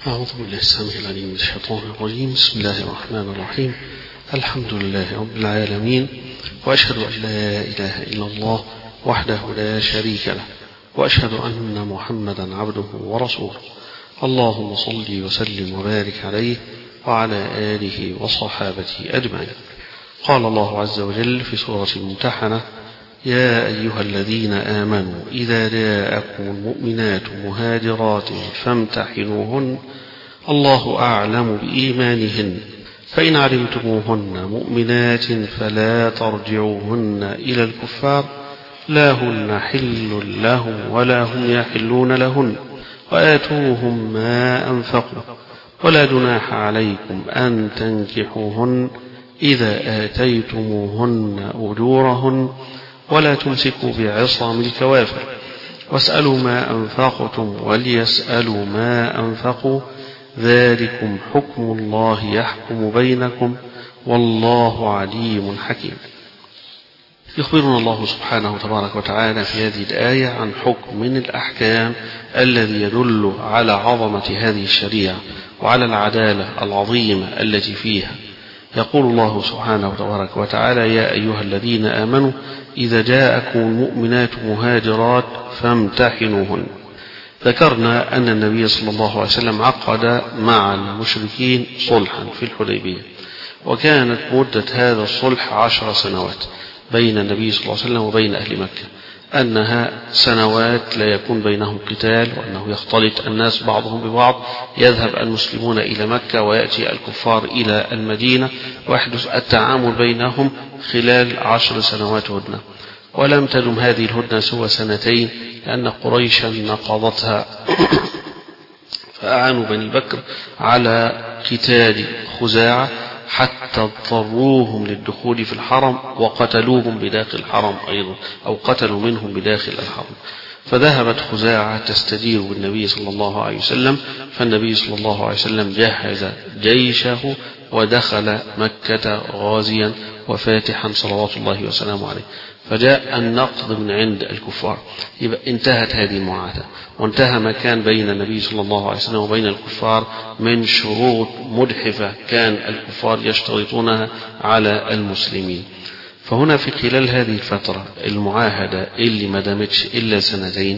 أعوذ بالله السميع العليم من الشيطان الرجيم. بسم الله الرحمن الرحيم. الحمد لله رب العالمين، وأشهد أن لا إله إلا الله وحده لا شريك له، وأشهد أن محمدا عبده ورسوله. اللهم صل وسلم وبارك عليه وعلى آله وصحابته أجمعين. قال الله عز وجل في سورة الممتحنة: يا أيها الذين آمنوا إذا جاءكم المؤمنات مهاجرات فامتحنوهن الله أعلم بإيمانهن فإن علمتموهن مؤمنات فلا ترجعوهن إلى الكفار لا هن حل لهم ولا هم يحلون لهن وآتوهم ما أنفقوا ولا جناح عليكم أن تنكحوهن إذا آتيتموهن أجورهن ولا تمسكوا بعصام الكوافر واسألوا ما أنفقتم وليسألوا ما أنفقوا ذلكم حكم الله يحكم بينكم والله عليم حكيم. يخبرنا الله سبحانه تبارك وتعالى في هذه الآية عن حكم من الأحكام الذي يدل على عظمة هذه الشريعة وعلى العدالة العظيمة التي فيها. يقول الله سبحانه تبارك وتعالى: يا أيها الذين آمنوا إذا جاءكم المؤمنات مهاجرات فامتحنوهن. ذكرنا أن النبي صلى الله عليه وسلم عقد مع المشركين صلحا في الحديبية، وكانت مدة هذا الصلح 10 سنوات بين النبي صلى الله عليه وسلم وبين أهل مكة، أنها سنوات لا يكون بينهم قتال، وأنه يختلط الناس بعضهم ببعض، يذهب المسلمون إلى مكة ويأتي الكفار إلى المدينة ويحدث التعامل بينهم خلال 10 سنوات هدنة. ولم تدم هذه الهدنة سوى 2 سنين، لأن قريشا نقضتها فأعانوا بني بكر على قتال خزاعة حتى اضطروهم للدخول في الحرم وقتلوهم بداخل الحرم أيضا، أو قتلوا منهم بداخل الحرم. فذهبت خزاعة تستجير بالنبي صلى الله عليه وسلم، فالنبي صلى الله عليه وسلم جهز جيشه ودخل مكة غازيا وفاتحا صلوات الله وسلامه عليه. فجاء النقض من عند الكفار، يبقى انتهت هذه المعاهدة، وانتهى ما كان بين النبي صلى الله عليه وسلم وبين الكفار من شروط مجحفة كان الكفار يشترطونها على المسلمين. فهنا في خلال هذه الفترة المعاهدة اللي ما دامتش إلا 2 سنين،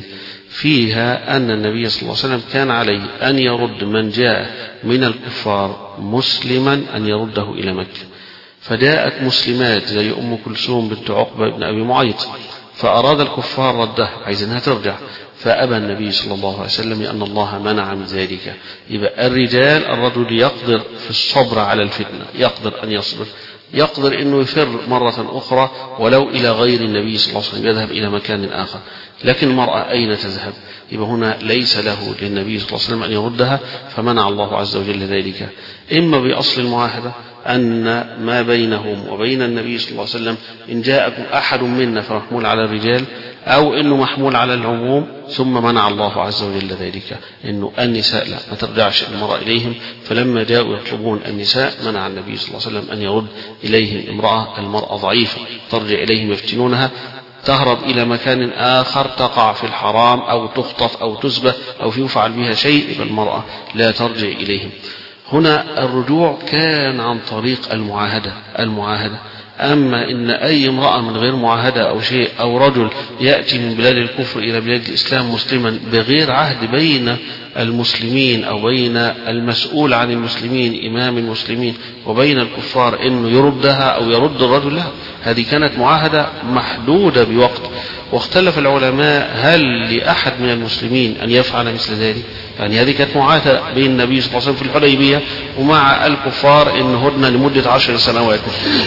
فيها أن النبي صلى الله عليه وسلم كان عليه أن يرد من جاء من الكفار مسلما أن يرده إلى مكة. فجاءت مسلمات زي أم كلثوم بنت عقبة بن أبي معيط، فأراد الكفار ردها، عايزينها ترجع، فأبى النبي صلى الله عليه وسلم لأن الله منع من ذلك. يبقى الرجل يقدر في الصبر على الفتنة، يقدر أن يصبر، يقدر أنه يفر مرة أخرى ولو إلى غير النبي صلى الله عليه وسلم، يذهب إلى مكان آخر. لكن المرأة أين تذهب؟ يبقى هنا ليس له للنبي صلى الله عليه وسلم أن يردها، فمنع الله عز وجل ذلك، إما بأصل المعاهدة أن ما بينهم وبين النبي صلى الله عليه وسلم إن جاءكم أحد منا فمحمول على الرجال، أو إنه محمول على العموم، ثم منع الله عز وجل ذلك، إنه النساء لا، ما ترجعش المرأة إليهم. فلما جاءوا يطلبون النساء منع النبي صلى الله عليه وسلم أن يرد إليهم المرأة ضعيفة ترجع إليهم يفتنونها، تهرب إلى مكان آخر، تقع في الحرام أو تخطف أو تسبى أو يفعل بها شيء، يبقى المرأة لا ترجع إليهم. هنا الرجوع كان عن طريق المعاهدة. أما إن أي امرأة من غير معاهدة أو شيء، أو رجل يأتي من بلاد الكفر إلى بلاد الإسلام مسلما بغير عهد بين المسلمين أو بين المسؤول عن المسلمين إمام المسلمين وبين الكفار إنه يردها أو يرد الرجل لها، هذه كانت معاهدة محدودة بوقت. واختلف العلماء هل لأحد من المسلمين أن يفعل مثل ذلك؟ يعني هذه كانت معاهدة بين النبي صلى الله عليه وسلم في الحديبية ومع الكفار إن هدنة لمدة 10 سنوات.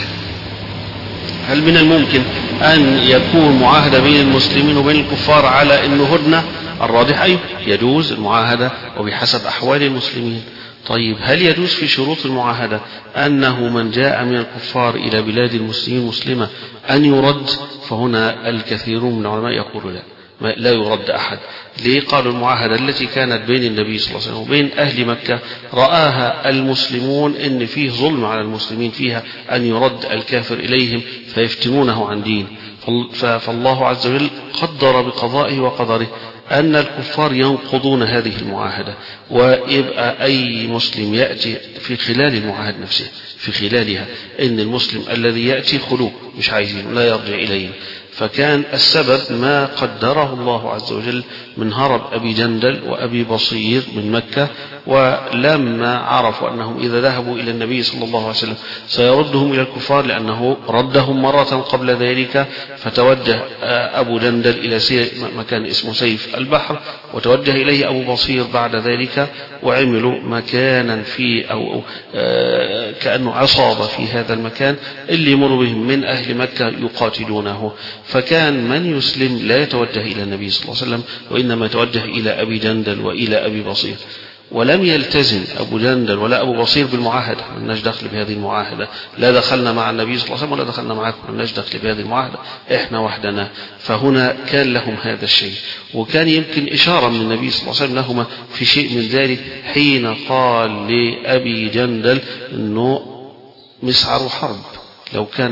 هل من الممكن أن يكون معاهدة بين المسلمين وبين الكفار على إنه هدنة؟ الراجح أيوه، يجوز المعاهدة وبحسب أحوال المسلمين. طيب هل يجوز في شروط المعاهدة أنه من جاء من الكفار إلى بلاد المسلمين مسلمة أن يرد؟ فهنا الكثيرون من العلماء يقولوا لا يرد أحد. ليه؟ قالوا المعاهدة التي كانت بين النبي صلى الله عليه وسلم وبين أهل مكة رآها المسلمون إن فيه ظلم على المسلمين فيها، أن يرد الكافر إليهم فيفتنونه عن دين. فالله عز وجل قدر بقضائه وقدره أن الكفار ينقضون هذه المعاهدة، ويبقى أي مسلم يأتي في خلال المعاهدة نفسها في خلالها إن المسلم الذي يأتي خلوه مش عايزين لا يرجع إليه. فكان السبب ما قدره الله عز وجل من هرب أبي جندل وأبي بصير من مكة، ولما عرفوا أنهم إذا ذهبوا إلى النبي صلى الله عليه وسلم سيردهم إلى الكفار لأنه ردهم مرة قبل ذلك، فتوجه أبو جندل إلى مكان اسمه سيف البحر، وتوجه إليه أبو بصير بعد ذلك، وعملوا مكانا فيه أو كأنه عصابة في هذا المكان اللي يمر بهم من أهل مكة يقاتلونه. فكان من يسلم لا يتوجه إلى النبي صلى الله عليه وسلم، وإنما يتوجه إلى أبي جندل وإلى أبي بصير. ولم يلتزم أبو جندل ولا أبو بصير بالمعاهدة، مالناش دخل بهذه المعاهدة، لا دخلنا مع النبي صلى الله عليه وسلم ولا دخلنا معكم، مالناش دخل بهذه المعاهدة، إحنا وحدنا. فهنا كان لهم هذا الشيء، وكان يمكن إشارة من النبي صلى الله عليه وسلم لهما في شيء من ذلك حين قال لأبي جندل أنه مسعر حرب لو كان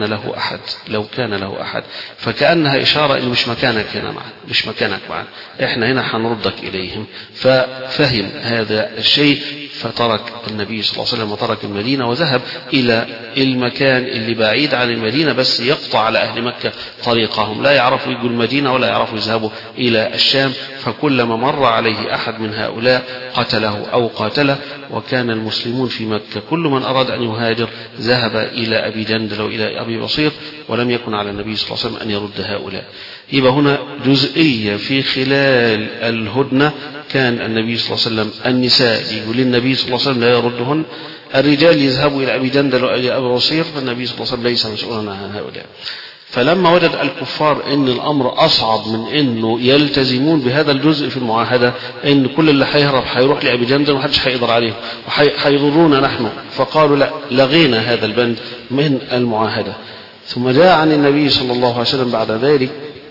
له أحد، فكأنها إشارة إنه مش مكانك هنا معنا، مش مكانك معنا، إحنا هنا حنردك إليهم. ففهم هذا الشيء، فترك النبي صلى الله عليه وسلم وترك المدينة وذهب إلى المكان اللي بعيد عن المدينة، بس يقطع على أهل مكة طريقهم، لا يعرفوا يجوا المدينة ولا يعرفوا يذهبوا إلى الشام. فكلما مر عليه أحد من هؤلاء قتله أو قاتله. وكان المسلمون في مكة كل من أراد أن يهاجر ذهب إلى أبي جندل وإلى أبي بصير، ولم يكن على النبي صلى الله عليه وسلم أن يرد هؤلاء. يبقى هنا جزئية في خلال الهدنة، كان النبي صلى الله عليه وسلم النساء يقول للنبي صلى الله عليه وسلم لا يردهن، الرجال يذهبوا إلى أبي جندل وإلى أبي بصير، فالنبي صلى الله عليه وسلم ليس مسؤولا عن هؤلاء. فلما وجد الكفار ان الامر اصعب من انه يلتزمون بهذا الجزء في المعاهده، ان كل اللي هيهرب هيروح لابي جندل ومحدش هيقدر عليهم وهيضرونا نحن، فقالوا لا، لغينا هذا البند من المعاهده. ثم جاء عن النبي صلى الله عليه وسلم بعد ذلك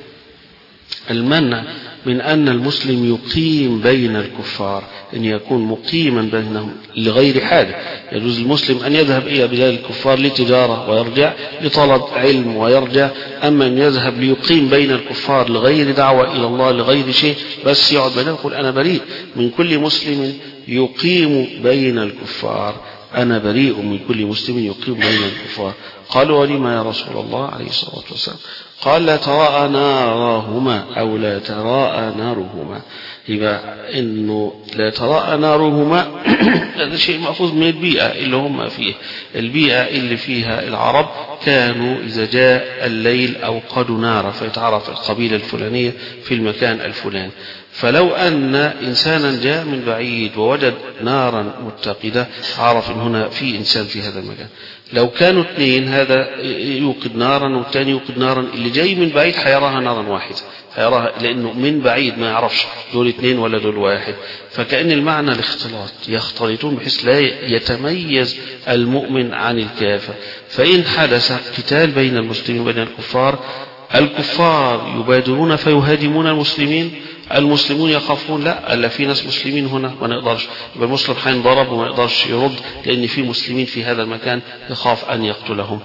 المنع من أن المسلم يقيم بين الكفار، أن يكون مقيما بينهم لغير حاجة. يجوز المسلم أن يذهب إلى بلاد الكفار لتجارة ويرجع، لطلب علم ويرجع، أما أن يذهب ليقيم بين الكفار لغير دعوة إلى الله لغير شيء، بس يقعد بينهم يقول أنا بريء من كل مسلم يقيم بين الكفار، أنا بريء من كل مسلم يقيم بين الكفار. قالوا ولما يا رسول الله عليه الصلاة والسلام؟ قال لا تراءى نارهما أو لا تراءى نارهما. يبقى إنه لا تراءى نارهما هذا شيء مأخوذ من البيئة اللي هم فيه. البيئة اللي فيها العرب كانوا إذا جاء الليل أوقدوا نارا فيتعرف القبيلة الفلانية في المكان الفلاني. فلو أن إنسانا جاء من بعيد ووجد نارا متقدة عرف إن هنا في إنسان في هذا المكان. لو كانوا اثنين، هذا يوقد نارا والثاني يوقد نارا، اللي جاي من بعيد حيراها نارا واحدة، حيراها لأنه من بعيد ما يعرفش دول اثنين ولا دول واحد. فكأن المعنى الاختلاط، يختلطون بحيث لا يتميز المؤمن عن الكافر. فإن حدث قتال بين المسلمين وبين الكفار، الكفار يبادرون فيهاجمون المسلمين، المسلمون يخافون لا ألا في ناس مسلمين هنا ما نقدرش، يبقى المسلم حينضرب وما يقدرش يرد لأن في مسلمين في هذا المكان يخاف أن يقتلهم.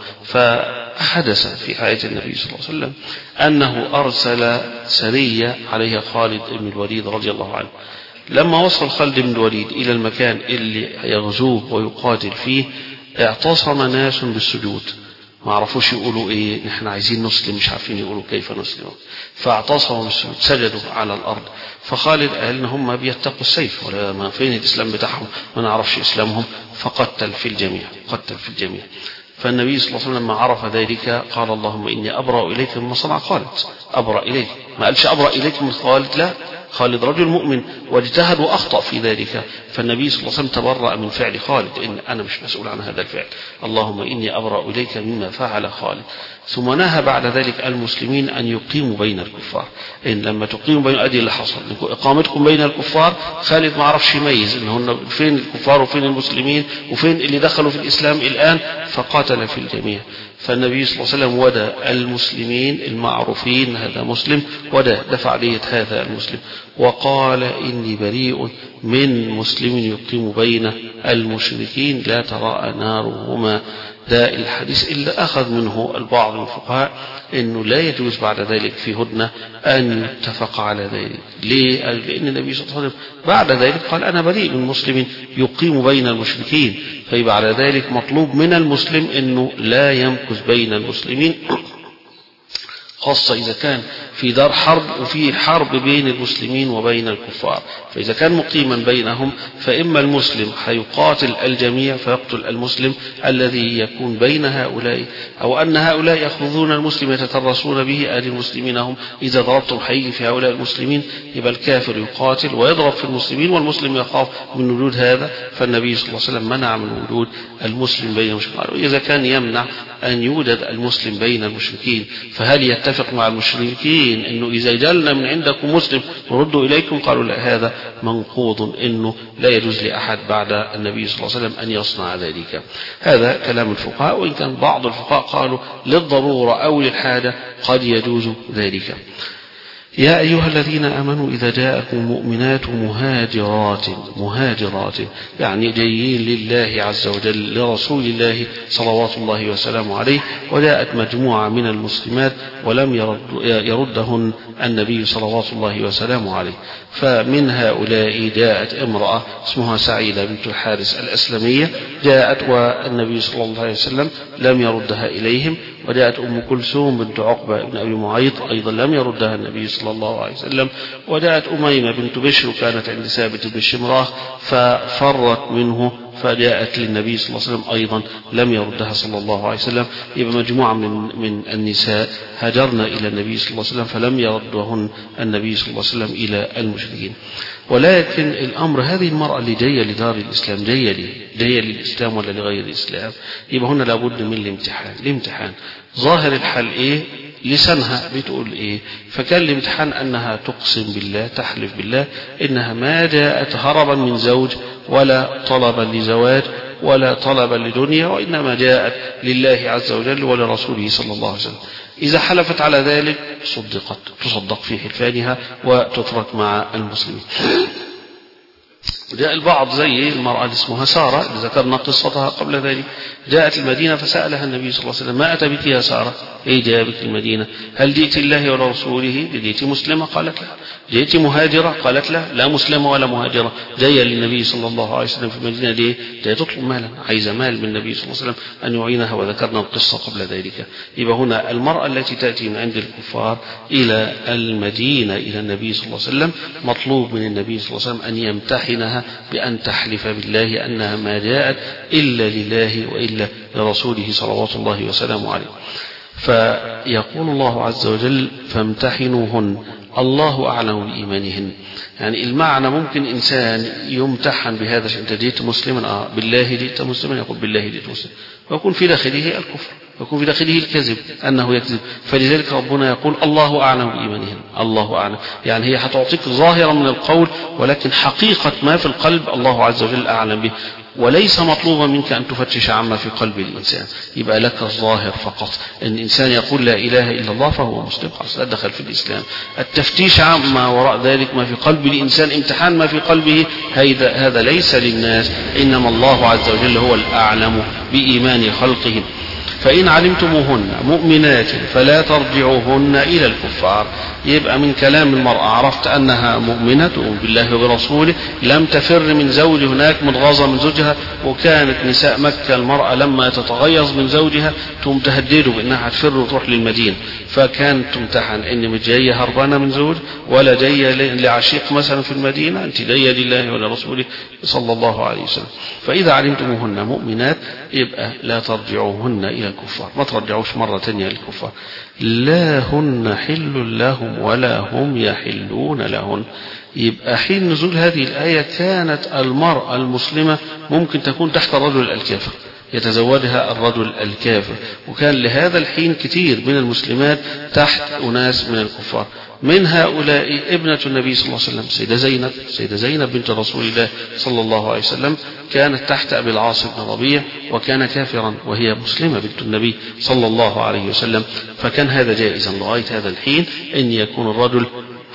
فحدث في حياة النبي صلى الله عليه وسلم أنه أرسل سرية عليها خالد بن الوليد رضي الله عنه. لما وصل خالد بن الوليد إلى المكان اللي يغزوه ويقاتل فيه، اعتصم ناس بالسجود، ما عرفوش يقولوا ايه، نحن عايزين نسلم، مش عارفين يقولوا كيف نسلم، فاعتصموا بالسجود، سجدوا على الارض. فخالد قال ان هم بيتقوا السيف ولا ما فين الاسلام بتاعهم، ما نعرفش اسلامهم، فقتل في الجميع. فالنبي صلى الله عليه وسلم لما عرف ذلك قال اللهم اني ابرأ اليك مما صنع خالد. ابرأ اليك، ما قالش ابرأ اليك من خالد، لا، خالد رجل مؤمن واجتهد وأخطأ في ذلك، فالنبي صلى الله عليه وسلم تبرأ من فعل خالد، إن أنا مش مسؤول عن هذا الفعل، اللهم إني أبرأ إليك مما فعل خالد. ثم نهى بعد ذلك المسلمين أن يقيموا بين الكفار، إن لما تقيموا بين أدي اللي حصل إقامتكم بين الكفار، خالد ما عرفش يميز إن هن فين الكفار وفين المسلمين وفين اللي دخلوا في الإسلام الآن، فقاتل في الجميع. فالنبي صلى الله عليه وسلم ودى المسلمين المعروفين، هذا مسلم، ودى دفع دية هذا المسلم، وقال إني بريء من مسلم يقيم بين المشركين لا تراءى نارهما. ده الحديث اللي أخذ منه البعض من الفقهاء أنه لا يجوز بعد ذلك في هدنة أن يتفق على ذلك. ليه؟ لأن النبي صلى الله عليه وسلم بعد ذلك قال أنا بريء من مسلم يقيم بين المشركين، فيبقى على ذلك مطلوب من المسلم أنه لا يمكث بين المسلمين، خاصة إذا كان في دار حرب وفي حرب بين المسلمين وبين الكفار. فإذا كان مقيما بينهم فإما المسلم هيقاتل الجميع فيقتل المسلم الذي يكون بين هؤلاء، أو أن هؤلاء يأخذون المسلم يتترسون به، أهل المسلمين هم إذا ضربتم حي في هؤلاء المسلمين يبقى الكافر يقاتل ويضرب في المسلمين والمسلم يخاف من وجود هذا، فالنبي صلى الله عليه وسلم منع من وجود المسلم بين المشركين. إذا كان يمنع أن يوجد المسلم بين المشركين فهل يتفق مع المشركين أنه إذا جلنا من عندكم مسلم نردوا إليكم؟ قالوا لا، هذا منقوض، أنه لا يجوز لأحد بعد النبي صلى الله عليه وسلم أن يصنع ذلك. هذا كلام الفقهاء، وإن كان بعض الفقهاء قالوا للضرورة أو للحاجة قد يجوز ذلك. يا أيها الذين آمنوا إذا جاءكم مؤمنات مهاجرات يعني جايين لله عز وجل لرسول الله صلوات الله وسلامه عليه، وجاءت مجموعة من المسلمات ولم يردهن النبي صلوات الله وسلامه عليه. فمن هؤلاء جاءت امرأة اسمها سعيدة بنت الحارث الأسلمية، جاءت والنبي صلى الله عليه وسلم لم يردها إليهم. وجاءت أم كلثوم بنت عقبة بن أبي معيط أيضا لم يردها النبي صلى الله عليه وسلم. وجاءت أميمة بنت بشر كانت عند ثابت بن شمراخ ففرت منه فجاءت للنبي صلى الله عليه وسلم أيضا لم يردها صلى الله عليه وسلم. يبقى مجموعة من النساء هاجرنا إلى النبي صلى الله عليه وسلم فلم يردهن النبي صلى الله عليه وسلم إلى المشركين. ولكن الأمر هذه المرأة اللي جاية لدار الإسلام جاية للإسلام ولا لغير الإسلام؟ يبقى هنا لابد من الامتحان. ظاهر الحال إيه؟ لسانها بتقول إيه؟ فكان الامتحان أنها تقسم بالله، تحلف بالله إنها ما جاءت هربا من زوج ولا طلبا لزواج ولا طلبا لدنيا، وإنما جاءت لله عز وجل ولرسوله صلى الله عليه وسلم. إذا حلفت على ذلك تصدق في حلفانها وتترك مع المسلمين. جاء البعض زي المرأة اللي اسمها سارة اللي ذكرنا قصتها قبل ذلك، جاءت المدينة فسألها النبي صلى الله عليه وسلم ما أتى بك يا سارة؟ إيه جاء بك المدينة؟ هل جئت الله ورسوله؟ جئت مسلمة؟ قالت لا. جئت مهاجرة؟ قالت لا مسلمة ولا مهاجرة، جاية للنبي صلى الله عليه وسلم في المدينة ليه؟ جاية تطلب مالا، عايزة مال من النبي صلى الله عليه وسلم أن يعينها، وذكرنا القصة قبل ذلك. يبقى هنا المرأة التي تأتي من عند الكفار إلى المدينة إلى النبي صلى الله عليه وسلم مطلوب من النبي صلى الله عليه وسلم أن يمتحنها بأن تحلف بالله أنها ما جاءت إلا لله وإلا لرسوله صلوات الله وسلامه عليه. فيقول الله عز وجل فامتحنوهن الله أعلم بإيمانهن. يعني المعنى ممكن إنسان يمتحن بهذا، أنت جئت مسلما؟ بالله جئت مسلما؟ يقول بالله جئت مسلما، ويكون في داخله الكفر، ويكون في داخله الكذب أنه يكذب. فلذلك ربنا يقول الله أعلم بإيمانهن. الله أعلم يعني هي هتعطيك ظاهرا من القول، ولكن حقيقة ما في القلب الله عز وجل أعلم به، وليس مطلوبا منك أن تفتش عما في قلب الإنسان. يبقى لك الظاهر فقط. إن الإنسان يقول لا إله إلا الله فهو مسلم، خلاص دخل في الإسلام. التفتيش عما وراء ذلك ما في قلب الإنسان، امتحان ما في قلبه، هذا ليس للناس، إنما الله عز وجل هو الأعلم بإيمان خلقه. فإن علمتموهن مؤمنات فلا ترجعوهن إلى الكفار. يبقى من كلام المرأة عرفت أنها مؤمنة بالله وبرسوله، لم تفر من زوج هناك متغاظة من زوجها. وكانت نساء مكة المرأة لما تتغيظ من زوجها تهدده بأنها تفر وتروح للمدينة، فكانت تمتحن إن مش جاية هربانة من زوج ولا جاية لعشيق مثلا في المدينة، أنت جاية لله ولرسوله صلى الله عليه وسلم. فإذا علمتموهن مؤمنات يبقى لا ترجعوهن إلى الكفار، ما ترجعوش مرة تانية للكفار. لا هن حل لهم ولا هم يحلون لهن. يبقى حين نزول هذه الآية كانت المرأة المسلمة ممكن تكون تحت الرجل الكافر، يتزوجها الرجل الكافر، وكان لهذا الحين كثير من المسلمات تحت أناس من الكفار. من هؤلاء ابنة النبي صلى الله عليه وسلم سيدة زينب بنت رسول الله صلى الله عليه وسلم، كانت تحت أبي العاص بن ربيع وكان كافرا، وهي مسلمة بنت النبي صلى الله عليه وسلم. فكان هذا جائزا لغاية هذا الحين أن يكون الرجل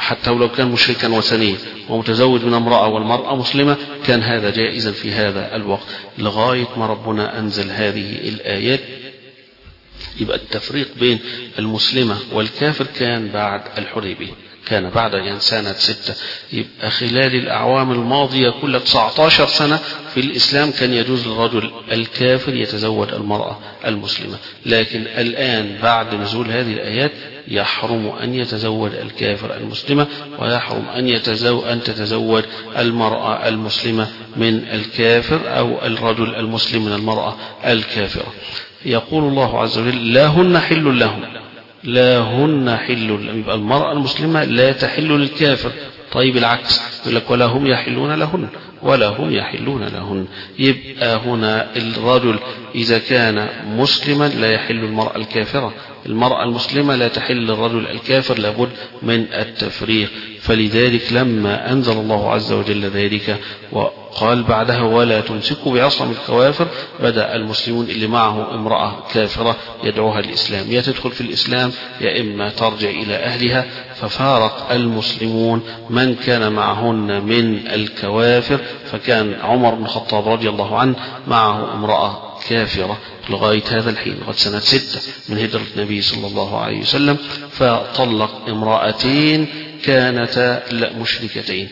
حتى ولو كان مشركا وثنيا ومتزوج من امرأة والمرأة مسلمة كان هذا جائزا في هذا الوقت، لغاية ما ربنا أنزل هذه الآيات. يبقى التفريق بين المسلمة والكافر كان بعد الحديبية، كان بعد سنة 6. يبقى خلال الأعوام الماضية كل 19 سنة في الإسلام كان يجوز للرجل الكافر يتزوج المرأة المسلمة، لكن الآن بعد نزول هذه الآيات يحرم أن يتزوج الكافر المسلمة، ويحرم أن تتزوج المرأة المسلمة من الكافر أو الرجل المسلم من المرأة الكافرة. يقول الله عز وجل لا هن حل لهم، لا هن حل لهم، يبقى المرأة المسلمة لا تحل للكافر. طيب العكس يقول لك ولا هم يحلون لهن، ولا هم يحلون لهن. يبقى هنا الرجل إذا كان مسلما لا يحل المرأة الكافرة، المرأة المسلمة لا تحل للرجل الكافر، لابد من التفريق. فلذلك لما أنزل الله عز وجل ذلك وقال بعدها ولا تمسكوا بعصم الكوافر، بدأ المسلمون اللي معه امرأة كافرة يدعوها الإسلام، يا تدخل في الإسلام يا إما ترجع إلى أهلها. ففارق المسلمون من كان معهن من الكوافر، فكان عمر بن الخطاب رضي الله عنه معه امرأة كافرة لغاية هذا الحين، لغاية سنة 6 من هجرة النبي صلى الله عليه وسلم، فطلق امرأتين كانتا مشركتين.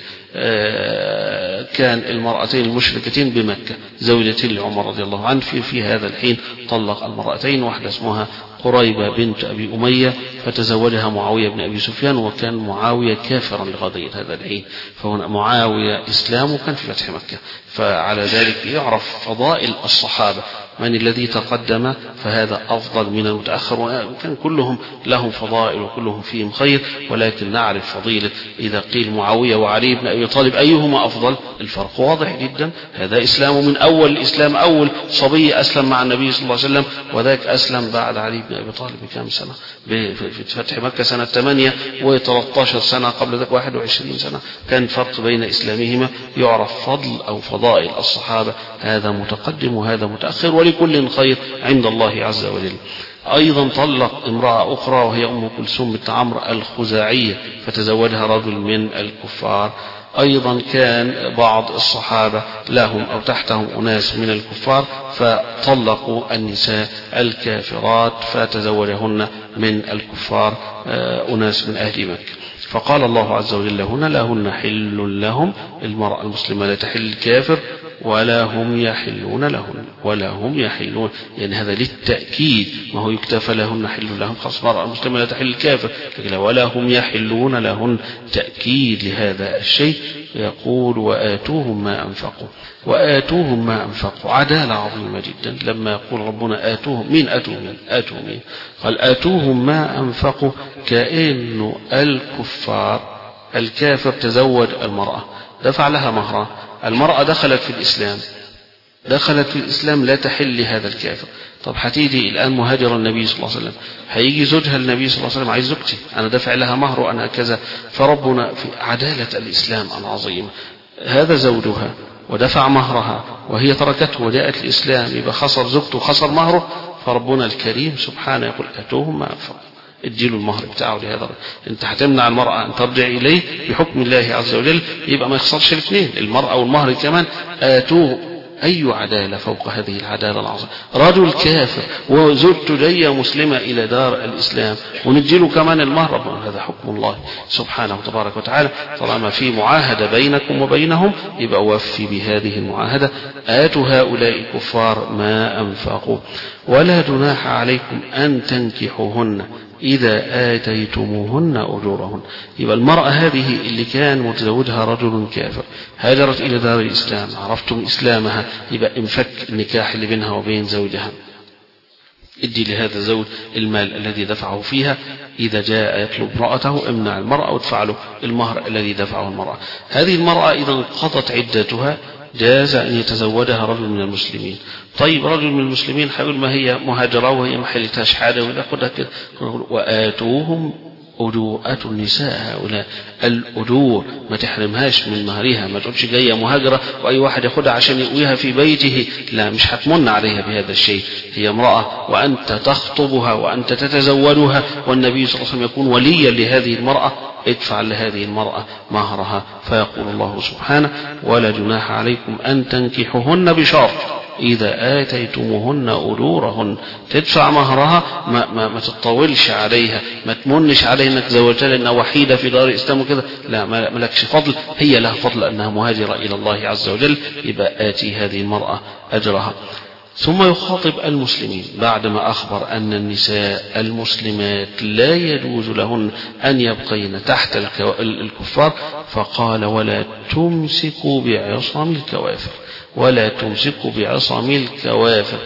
كان المرأتين المشركتين بمكة زوجتين لعمر رضي الله عنه. في هذا الحين طلق المرأتين، واحدة اسمها قريبة بنت أبي أمية فتزوجها معاوية بن أبي سفيان، وكان معاوية كافرا لغاية هذا الحين، فهنا معاوية إسلامه كان في فتح مكة. فعلى ذلك يعرف فضائل الصحابة، من الذي تقدم فهذا أفضل من المتأخر، وكان كلهم لهم فضائل وكلهم فيهم خير، ولكن نعرف فضيلة إذا قيل معاوية وعلي بن أبي طالب أيهما أفضل، الفرق واضح جدا. هذا إسلامه من أول الإسلام، أول صبي أسلم مع النبي صلى الله عليه وسلم، وذاك أسلم بعد علي بن أبي طالب بكم سنة في فتح مكة سنة 8 و13 سنة قبل ذلك 21 سنة، كان فرق بين إسلامهما. يعرف فضل أو فضائل الصحابة، هذا متقدم وهذا متأخر، ولكل خير عند الله عز وجل. أيضا طلق امرأة أخرى وهي أم كلثوم بنت عمرو الخزاعية، فتزوجها رجل من الكفار. أيضا كان بعض الصحابة لهم أو تحتهم أناس من الكفار، فطلقوا النساء الكافرات فتزوجهن من الكفار أناس من أهل مكة. فقال الله عز وجل هنا لا هن حل لهم، المرأة المسلمة لا تحل الكافر، ولا هم يحلون لهن، ولا هم يحلون، يعني هذا للتأكيد، ما هو يكتفى لهن حل لهم، خاص المرأة المسلمة لا تحل الكافر، لكن ولا هم يحلون لهن تأكيد لهذا الشيء. يقول وآتوهم ما أنفقوا، وآتوهم ما أنفقوا، عدالة عظيمة جدا. لما يقول ربنا آتوهم، مين آتوهم؟ آتوهم قال آتوهم ما أنفقوا، كأنه الكفار الكافر تزوج المرأة دفع لها مهرها، المرأة دخلت في الإسلام لا تحل لهذا الكافر. طب هتيجي الآن مهاجر النبي صلى الله عليه وسلم، هيجي زوجها النبي صلى الله عليه وسلم عايز زوجتي، أنا دافع لها مهر وأنا كذا. فربنا في عدالة الإسلام العظيمة، هذا زوجها ودفع مهرها وهي تركته وجاءت الإسلام، يبقى خسر زوجته وخسر مهره. فربنا الكريم سبحانه يقول آتوهم ما أنفقوا، اديله المهر بتاعه لهذا. انت هتمنع المرأة ان ترجع اليه بحكم الله عز وجل، يبقى ما يخسرش الاثنين، المرأة والمهر كمان. آتوه، أي عدالة فوق هذه العدالة العظيمة؟ رجل كافر وزوجته جاية مسلمة إلى دار الإسلام ونديله كمان المهر، هذا حكم الله سبحانه وتبارك وتعالى. طالما في معاهدة بينكم وبينهم يبقى وفي بهذه المعاهدة. آتوا هؤلاء الكفار ما أنفقوا ولا جناح عليكم أن تنكحوهن إذا آتيتموهن أجورهن. يبقى المرأة هذه اللي كان متزوجها رجل كافر هاجرت إلى دار الإسلام، عرفتم إسلامها، يبقى انفك النكاح اللي بينها وبين زوجها، ادي لهذا الزوج المال الذي دفعه فيها، إذا جاء يطلب امرأته امنع المرأة وادفع له المهر الذي دفعه المرأة. هذه المرأة إذا انقضت عدتها جاز أن يتزوجها رجل من المسلمين. طيب رجل من المسلمين هيقول ما هي مهاجرة وهي ما حلتهاش حاجة ويأخذها كده. وآتوهم أدوءة النساء هؤلاء الأدور، ما تحرمهاش من مهرها، ما تقولش جاية مهاجرة وأي واحد ياخدها عشان يقويها في بيته، لا، مش هتمن عليها بهذا الشيء، هي امرأة وأنت تخطبها وأنت تتزوجها، والنبي صلى الله عليه وسلم يكون وليا لهذه المرأة، ادفع لهذه المرأة مهرها. فيقول الله سبحانه: ولا جناح عليكم أن تنكحوهن بشرط إذا آتيتموهن أجورهن، تدفع مهرها، ما تطولش عليها، ما تمنش عليها انك زوجتها لانها وحيدة في دار الإسلام وكذا، لا، ما لكش فضل، هي لها فضل أنها مهاجرة إلى الله عز وجل، يبقى آتي هذه المرأة أجرها. ثم يخاطب المسلمين بعدما أخبر أن النساء المسلمات لا يجوز لهن أن يبقين تحت الكفار، فقال: ولا تمسكوا بعصام الكوافر، ولا تمسكوا بعصام الكوافر.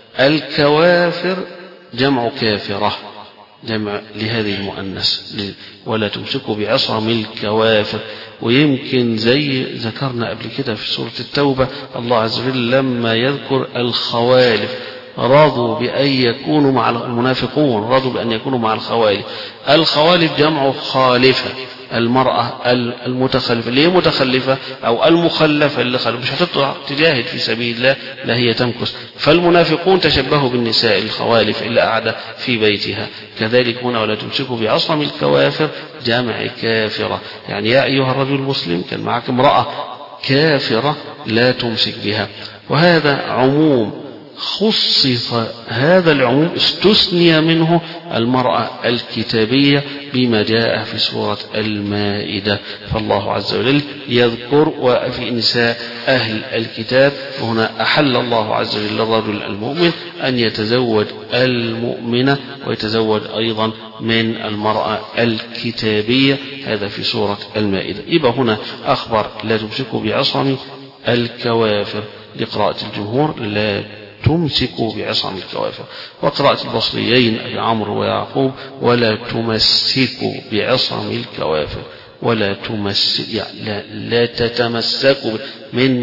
الكوافر جمع كافرة، جمع لهذه المؤنث، ولا تمسكوا بعصام الكوافر. ويمكن زي ذكرنا قبل كده في سورة التوبة، الله عز وجل لما يذكر الخوالف رضوا بأن يكونوا مع المنافقون، رضوا بأن يكونوا مع الخوالف. الخوالف جمع خالفة، المرأة المتخلفة، اللي هي متخلفة أو المخلفة اللي مش هتطلع تجاهد في سبيل الله، لا هي تمكث. فالمنافقون تشبهوا بالنساء الخوالف اللي قاعدة في بيتها، كذلك هنا ولا تمسكوا بعصم الكوافر جمع كافرة، يعني يا أيها الرجل المسلم كان معك امرأة كافرة لا تمسك بها. وهذا عموم خصص، هذا العموم استثني منه المرأة الكتابية بما جاء في سورة المائدة. فالله عز وجل يذكر وفي نساء أهل الكتاب، وهنا أحل الله عز وجل للرجل المؤمن أن يتزوج المؤمنة ويتزوج أيضا من المرأة الكتابية، هذا في سورة المائدة. يبقى هنا أخبر لا تمسكوا بعصم الكوافر لقراءة الجمهور، لا تمسكوا بعصم الكوافر. وقراءة البصريين أبي عمرو ويعقوب ولا تمسكوا بعصم الكوافر، ولا تمسك يعني لا تتمسكوا من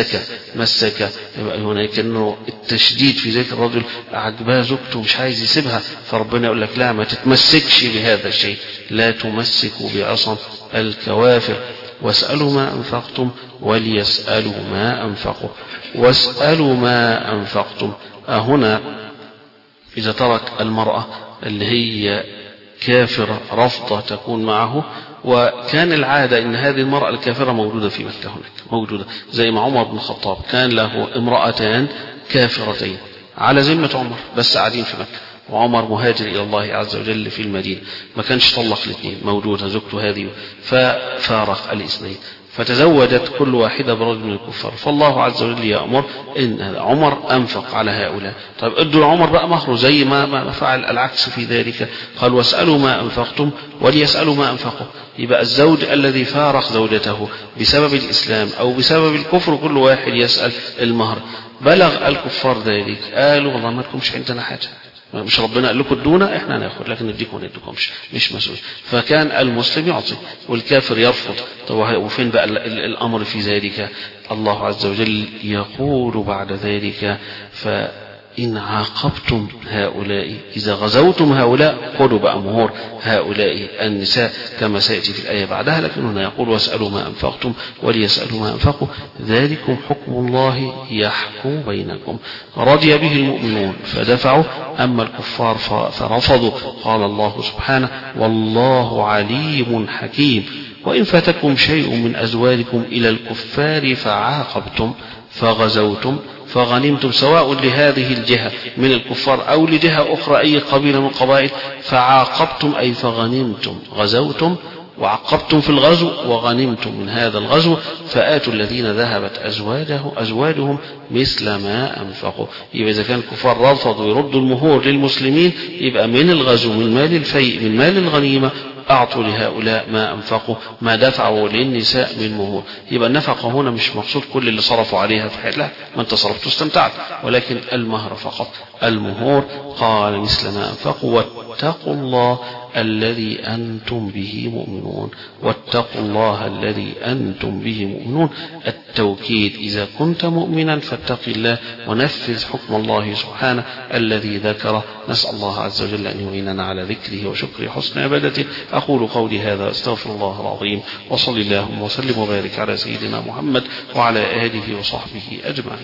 مسك. هنا كأنه التشديد في ذلك، الرجل عجباه زوجته مش عايز يسيبها، فربنا يقول لك لا، ما تتمسكش بهذا الشيء، لا تمسكوا بعصم الكوافر. واسألوا ما أنفقتم وليسألوا ما أنفقوا، واسألوا ما أنفقتم. هنا إذا ترك المرأة اللي هي كافرة رفضة تكون معه، وكان العادة أن هذه المرأة الكافرة موجودة في مكة، هناك موجودة، زي ما عمر بن الخطاب كان له امرأتان كافرتين على ذمة عمر بس قاعدين في مكة، وعمر مهاجر إلى الله عز وجل في المدينة، ما كانش طلق الاثنين، موجودة زوجته هذه، ففارق الاثنين، فتزوجت كل واحدة برجل من الكفار. فالله عز وجل يأمر إن عمر أنفق على هؤلاء، طيب ادوا لعمر بقى مهره زي ما فعل العكس في ذلك، قال واسألوا ما أنفقتم وليسألوا ما أنفقوا. يبقى الزوج الذي فارق زوجته بسبب الإسلام أو بسبب الكفر كل واحد يسأل المهر. بلغ الكفار ذلك قالوا والله ما لكمش عندنا حاجة، مش ربنا قال لكم ادونا، احنا ناخد لكن نديكم ما نديكمش، مش مسؤول. فكان المسلم يعطي والكافر يرفض. طب وفين بقى الامر في ذلك؟ الله عز وجل يقول بعد ذلك: فإن عاقبتم هؤلاء، إذا غزوتم هؤلاء خذوا بقى مهور هؤلاء النساء كما سيأتي في الآية بعدها، لكن هنا يقول واسألوا ما أنفقتم وليسألوا ما أنفقوا، ذلكم حكم الله يحكم بينكم، رضي به المؤمنون فدفعوا، أما الكفار فرفضوا. قال الله سبحانه: والله عليم حكيم. وإن فاتكم شيء من أزواجكم إلى الكفار فعاقبتم فغزوتم فغنمتم، سواء لهذه الجهة من الكفار أو لجهة أخرى أي قبيلة من القبائل، فعاقبتم أي فغنمتم، غزوتم وعقبتم في الغزو وغنمتم من هذا الغزو، فآتوا الذين ذهبت أزواجهم مثل ما أنفقوا. يبقى إذا كان الكفار رفضوا يردوا المهور للمسلمين، يبقى من الغزو من مال الفيء من مال الغنيمة أعطوا لهؤلاء ما أنفقوا، ما دفعوا للنساء من مهور. يبقى النفقة هنا مش مقصود كل اللي صرفوا عليها في حياتها، لا، ما انت صرفت واستمتعت، ولكن المهر فقط، المهور. قال مثل ما أنفقوا واتقوا الله الذي أنتم به مؤمنون. واتقوا الله الذي أنتم به مؤمنون التوكيد، إذا كنت مؤمنا فاتق الله ونفذ حكم الله سبحانه الذي ذكره. نسأل الله عز وجل أن يعيننا على ذكره وشكره حسن عبادته. أقول قولي هذا أستغفر الله العظيم، وصل اللهم وسلم وبارك على سيدنا محمد وعلى آله وصحبه أجمعين.